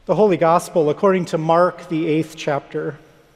The Holy Gospel according to Mark, the 8th chapter.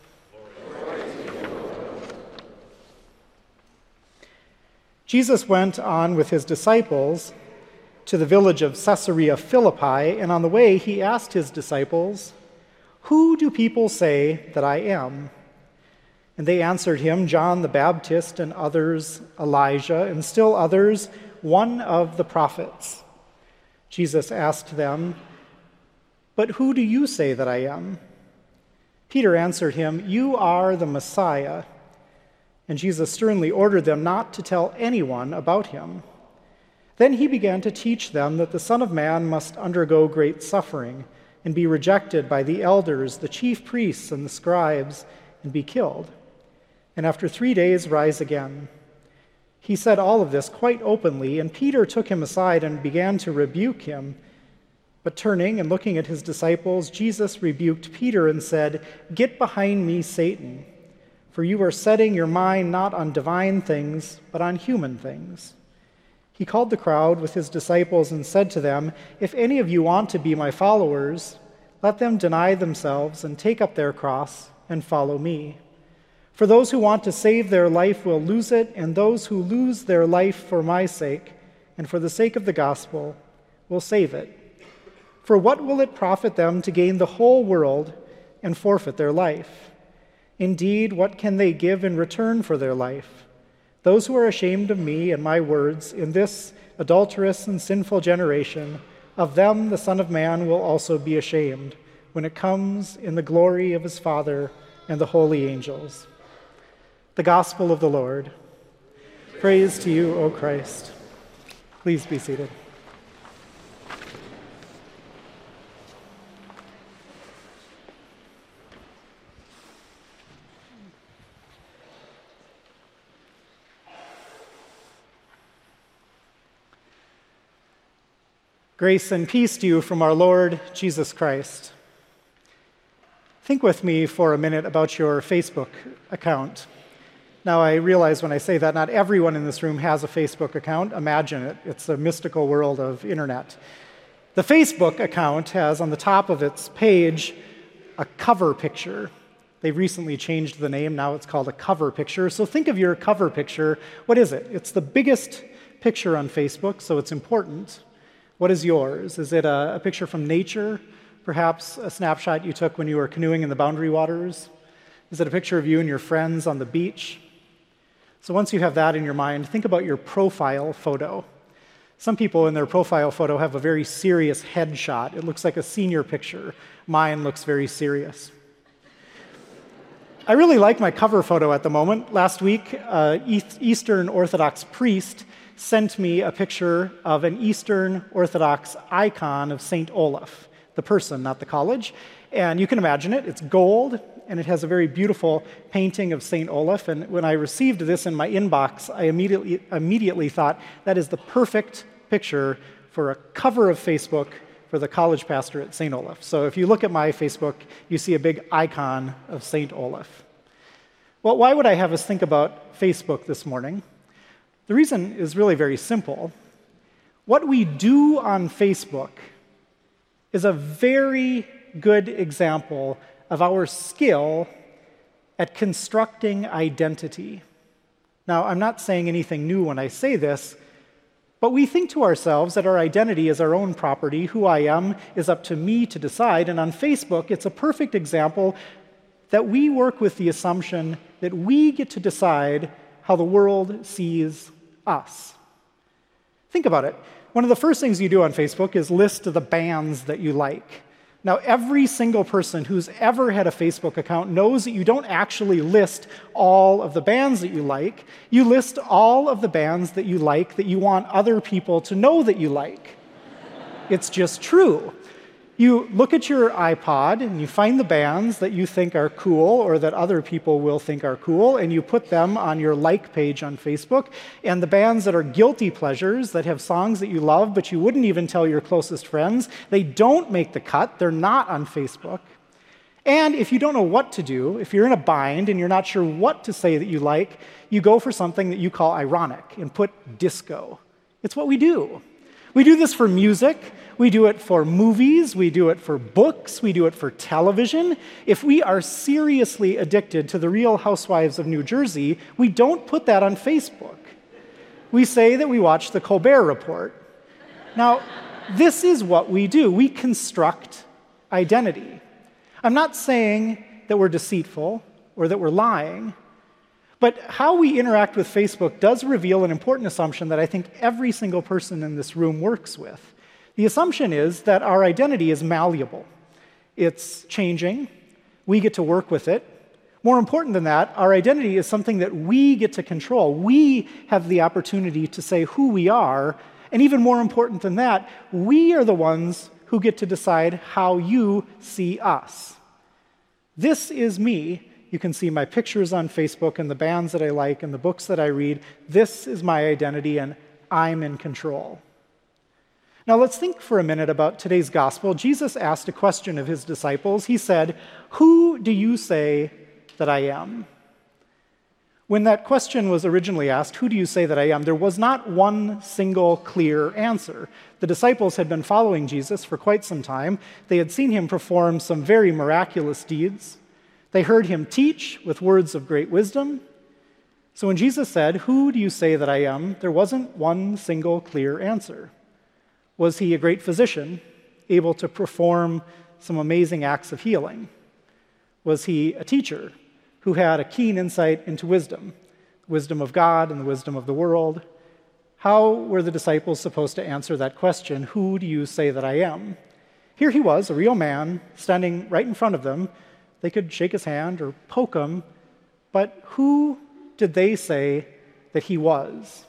Jesus went on with his disciples to the village of Caesarea Philippi, and on the way he asked his disciples, "Who do people say that I am?" And they answered him, "John the Baptist, and others Elijah, and still others one of the prophets." Jesus asked them, "But who do you say that I am?" Peter answered him, "You are the Messiah." And Jesus sternly ordered them not to tell anyone about him. Then he began to teach them that the Son of Man must undergo great suffering and be rejected by the elders, the chief priests, and the scribes, and be killed, and after 3 days rise again. He said all of this quite openly, and Peter took him aside and began to rebuke him. But turning and looking at his disciples, Jesus rebuked Peter and said, "Get behind me, Satan, for you are setting your mind not on divine things, but on human things." He called the crowd with his disciples and said to them, "If any of you want to be my followers, let them deny themselves and take up their cross and follow me. For those who want to save their life will lose it, and those who lose their life for my sake and for the sake of the gospel will save it. For what will it profit them to gain the whole world and forfeit their life? Indeed, what can they give in return for their life? Those who are ashamed of me and my words in this adulterous and sinful generation, of them the Son of Man will also be ashamed when it comes in the glory of his Father and the holy angels." The Gospel of the Lord. Praise to you, O Christ. Please be seated. Grace and peace to you from our Lord Jesus Christ. Think with me for a minute about your Facebook account. Now, I realize when I say that, not everyone in this room has a Facebook account. Imagine it. It's a mystical world of internet. The Facebook account has on the top of its page a cover picture. They've recently changed the name. Now it's called a cover picture. So think of your cover picture. What is it? It's the biggest picture on Facebook, so it's important. What is yours? Is it a picture from nature? Perhaps a snapshot you took when you were canoeing in the Boundary Waters? Is it a picture of you and your friends on the beach? So once you have that in your mind, think about your profile photo. Some people in their profile photo have a very serious headshot. It looks like a senior picture. Mine looks very serious. I really like my cover photo at the moment. Last week, Eastern Orthodox priest sent me a picture of an Eastern Orthodox icon of St. Olaf, the person, not the college. And you can imagine it. It's gold, and it has a very beautiful painting of St. Olaf. And when I received this in my inbox, I immediately thought that is the perfect picture for a cover of Facebook for the college pastor at St. Olaf. So if you look at my Facebook, you see a big icon of St. Olaf. Well, why would I have us think about Facebook this morning? The reason is really very simple. What we do on Facebook is a very good example of our skill at constructing identity. Now, I'm not saying anything new when I say this, but we think to ourselves that our identity is our own property. Who I am is up to me to decide. And on Facebook, it's a perfect example that we work with the assumption that we get to decide how the world sees us. Think about it. One of the first things you do on Facebook is list the bands that you like. Now, every single person who's ever had a Facebook account knows that you don't actually list all of the bands that you like. You list all of the bands that you like that you want other people to know that you like. It's just true. You look at your iPod and you find the bands that you think are cool or that other people will think are cool, and you put them on your like page on Facebook. And the bands that are guilty pleasures, that have songs that you love but you wouldn't even tell your closest friends, they don't make the cut. They're not on Facebook. And if you don't know what to do, if you're in a bind and you're not sure what to say that you like, you go for something that you call ironic and put disco. It's what we do. We do this for music. We do it for movies. We do it for books. We do it for television. If we are seriously addicted to the Real Housewives of New Jersey, we don't put that on Facebook. We say that we watch the Colbert Report. Now, this is what we do. We construct identity. I'm not saying that we're deceitful or that we're lying, but how we interact with Facebook does reveal an important assumption that I think every single person in this room works with. The assumption is that our identity is malleable. It's changing. We get to work with it. More important than that, our identity is something that we get to control. We have the opportunity to say who we are, and even more important than that, we are the ones who get to decide how you see us. This is me. You can see my pictures on Facebook and the bands that I like and the books that I read. This is my identity, and I'm in control. Now let's think for a minute about today's gospel. Jesus asked a question of his disciples. He said, "Who do you say that I am?" When that question was originally asked, "Who do you say that I am?" there was not one single clear answer. The disciples had been following Jesus for quite some time. They had seen him perform some very miraculous deeds. They heard him teach with words of great wisdom. So when Jesus said, "Who do you say that I am?" there wasn't one single clear answer. Was he a great physician, able to perform some amazing acts of healing? Was he a teacher who had a keen insight into wisdom, the wisdom of God and the wisdom of the world? How were the disciples supposed to answer that question, "Who do you say that I am?" Here he was, a real man, standing right in front of them. They could shake his hand or poke him, but who did they say that he was?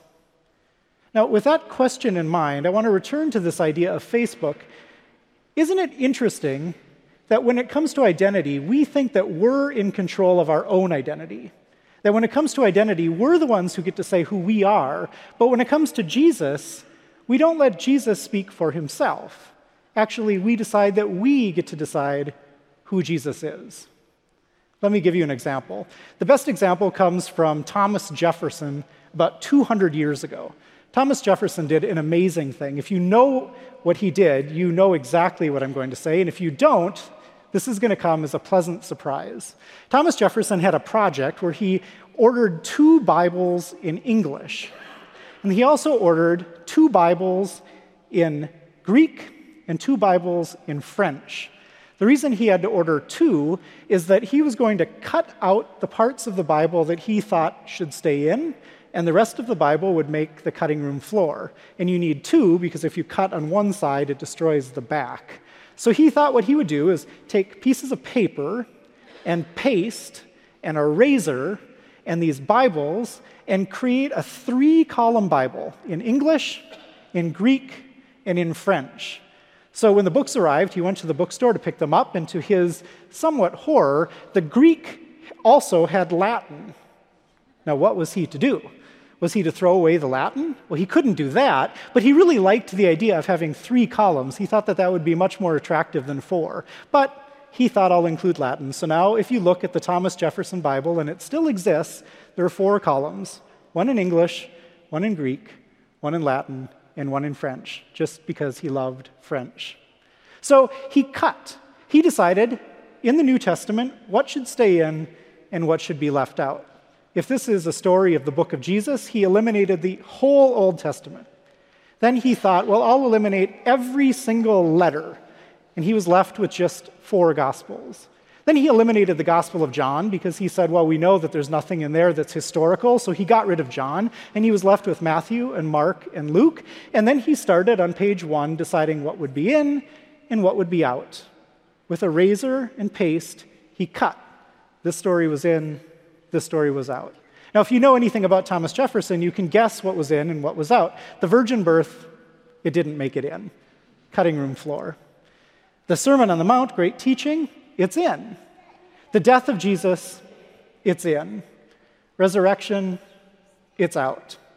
Now, with that question in mind, I want to return to this idea of Facebook. Isn't it interesting that when it comes to identity, we think that we're in control of our own identity? That when it comes to identity, we're the ones who get to say who we are, but when it comes to Jesus, we don't let Jesus speak for himself. Actually, we decide that we get to decide who Jesus is. Let me give you an example. The best example comes from Thomas Jefferson about 200 years ago. Thomas Jefferson did an amazing thing. If you know what he did, you know exactly what I'm going to say, and if you don't, this is going to come as a pleasant surprise. Thomas Jefferson had a project where he ordered 2 Bibles in English, and he also ordered 2 Bibles in Greek and 2 Bibles in French. The reason he had to order 2 is that he was going to cut out the parts of the Bible that he thought should stay in, and the rest of the Bible would make the cutting room floor. And you need 2 because if you cut on one side, it destroys the back. So he thought what he would do is take pieces of paper and paste and a razor and these Bibles and create a 3-column Bible in English, in Greek, and in French. So when the books arrived, he went to the bookstore to pick them up, and to his somewhat horror, the Greek also had Latin. Now, what was he to do? Was he to throw away the Latin? Well, he couldn't do that, but he really liked the idea of having 3 columns. He thought that that would be much more attractive than 4. But he thought, I'll include Latin. So now, if you look at the Thomas Jefferson Bible, and it still exists, there are 4 columns, 1 in English, 1 in Greek, 1 in Latin, and 1 in French, just because he loved French. So he cut. He decided, in the New Testament, what should stay in and what should be left out. If this is a story of the book of Jesus, he eliminated the whole Old Testament. Then he thought, well, I'll eliminate every single letter. And he was left with just 4 Gospels. Then he eliminated the Gospel of John because he said, well, we know that there's nothing in there that's historical, so he got rid of John, and he was left with Matthew and Mark and Luke. And then he started on page 1 deciding what would be in and what would be out. With a razor and paste, he cut. This story was in, this story was out. Now, if you know anything about Thomas Jefferson, you can guess what was in and what was out. The virgin birth, it didn't make it in. Cutting room floor. The Sermon on the Mount, great teaching, it's in. The death of Jesus, it's in. Resurrection, it's out.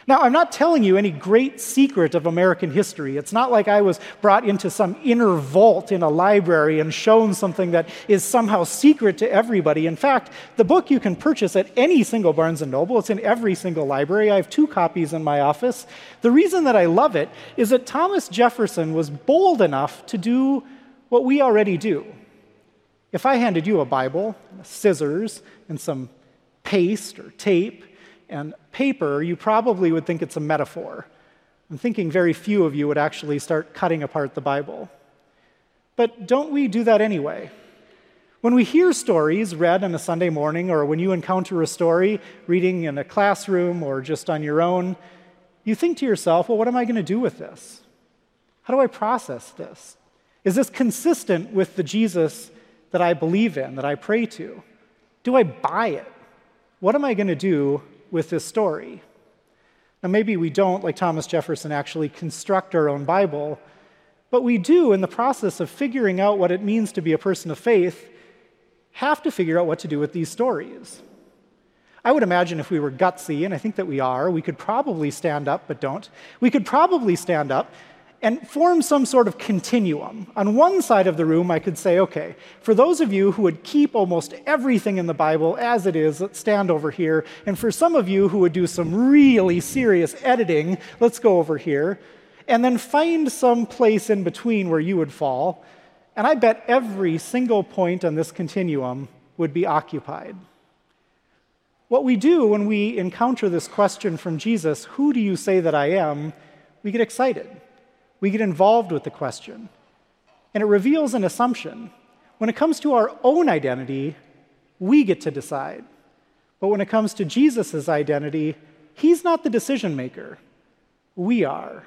Now, I'm not telling you any great secret of American history. It's not like I was brought into some inner vault in a library and shown something that is somehow secret to everybody. In fact, the book you can purchase at any single Barnes & Noble. It's in every single library. I have 2 copies in my office. The reason that I love it is that Thomas Jefferson was bold enough to do what we already do. If I handed you a Bible, scissors, and some paste or tape, and paper, you probably would think it's a metaphor. I'm thinking very few of you would actually start cutting apart the Bible. But don't we do that anyway? When we hear stories read on a Sunday morning, or when you encounter a story reading in a classroom or just on your own, you think to yourself, well, what am I going to do with this? How do I process this? Is this consistent with the Jesus that I believe in, that I pray to? Do I buy it? What am I going to do with this story? Now, maybe we don't, like Thomas Jefferson, actually construct our own Bible, but we do, in the process of figuring out what it means to be a person of faith, have to figure out what to do with these stories. I would imagine if we were gutsy, and I think that we are, we could probably stand up, but don't. We could probably stand up and form some sort of continuum. On one side of the room, I could say, okay, for those of you who would keep almost everything in the Bible as it is, let's stand over here. And for some of you who would do some really serious editing, let's go over here. And then find some place in between where you would fall. And I bet every single point on this continuum would be occupied. What we do when we encounter this question from Jesus, who do you say that I am? We get excited. We get involved with the question, and it reveals an assumption. When it comes to our own identity, we get to decide. But when it comes to Jesus' identity, he's not the decision maker. We are.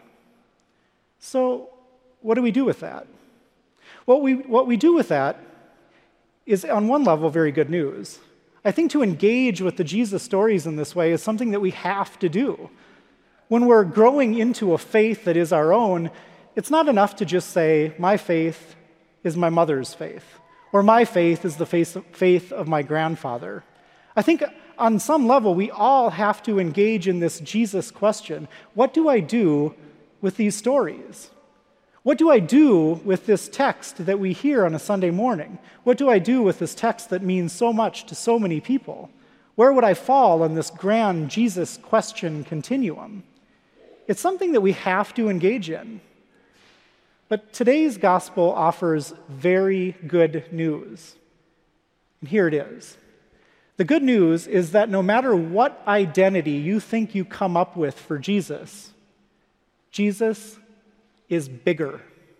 So what do we do with that? What we do with that is, on one level, very good news. I think to engage with the Jesus stories in this way is something that we have to do. When we're growing into a faith that is our own, it's not enough to just say, my faith is my mother's faith, or my faith is the faith of my grandfather. I think on some level, we all have to engage in this Jesus question. What do I do with these stories? What do I do with this text that we hear on a Sunday morning? What do I do with this text that means so much to so many people? Where would I fall on this grand Jesus question continuum? It's something that we have to engage in. But today's gospel offers very good news. And here it is. The good news is that no matter what identity you think you come up with for Jesus, Jesus is bigger.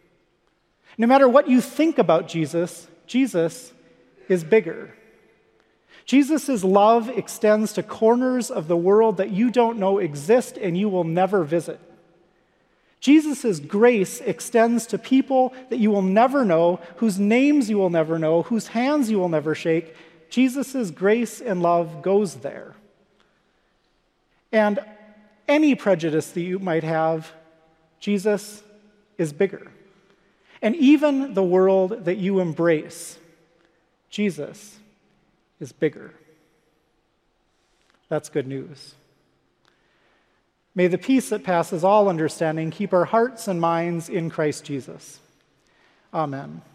No matter what you think about Jesus, Jesus is bigger. Jesus' love extends to corners of the world that you don't know exist and you will never visit. Jesus' grace extends to people that you will never know, whose names you will never know, whose hands you will never shake. Jesus' grace and love goes there. And any prejudice that you might have, Jesus is bigger. And even the world that you embrace, Jesus is bigger. That's good news. May the peace that passes all understanding keep our hearts and minds in Christ Jesus. Amen.